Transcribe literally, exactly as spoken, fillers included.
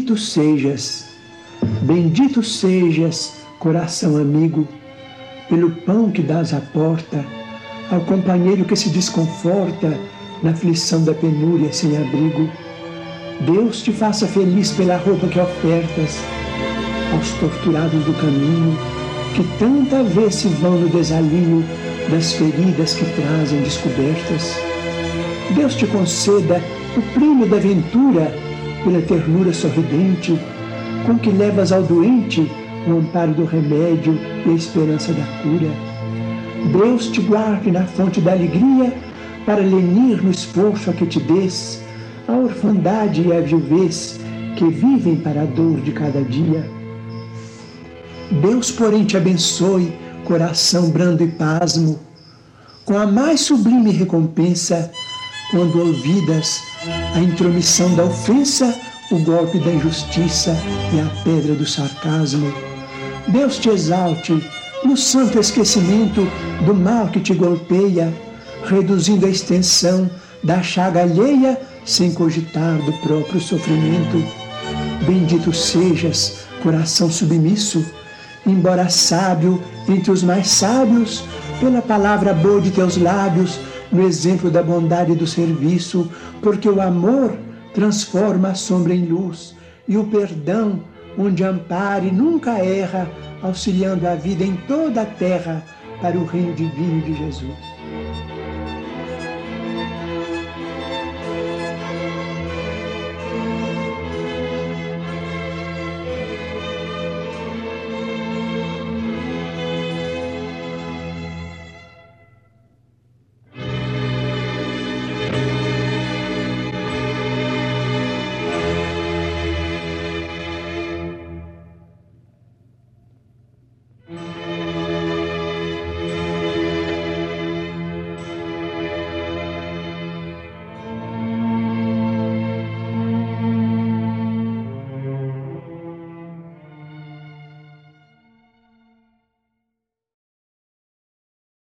Bendito sejas, bendito sejas, coração amigo, pelo pão que dás à porta, ao companheiro que se desconforta na aflição da penúria sem abrigo. Deus te faça feliz pela roupa que ofertas aos torturados do caminho, que tanta vez se vão no desalinho das feridas que trazem descobertas. Deus te conceda o prêmio da ventura pela ternura sorridente, com que levas ao doente o amparo do remédio e a esperança da cura. Deus te guarde na fonte da alegria, para lenir no esforço a que te des a orfandade e a viuvez que vivem para a dor de cada dia. Deus, porém, te abençoe, coração brando e pasmo, com a mais sublime recompensa, quando ouvidas a intromissão da ofensa, o golpe da injustiça e a pedra do sarcasmo. Deus te exalte no santo esquecimento do mal que te golpeia, reduzindo a extensão da chaga alheia sem cogitar do próprio sofrimento. Bendito sejas, coração submisso, embora sábio entre os mais sábios, pela palavra boa de teus lábios, no exemplo da bondade e do serviço, porque o amor transforma a sombra em luz, e o perdão, onde ampare, nunca erra, auxiliando a vida em toda a terra para o reino divino de Jesus.